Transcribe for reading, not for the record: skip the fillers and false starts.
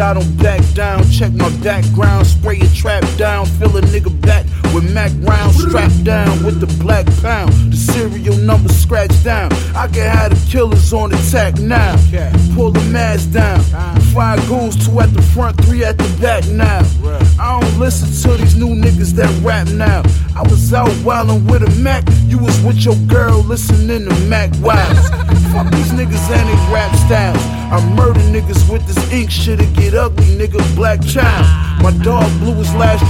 I don't back down. Check my background, spray a trap down. Fill a nigga back with Mac rounds. Strapped down with the black pound. The serial number scratched down. I can have the killers on attack now. Pull the mask down. 5 goons, 2 at the front, 3 at the back now. I don't listen to these new niggas that rap now. I was out wildin' with a Mac. You was with your girl listening to Mac Wiles. Fuck these niggas and they rap styles. I murder niggas with this ink shit'll get ugly, nigga. Black child. My dog blew his last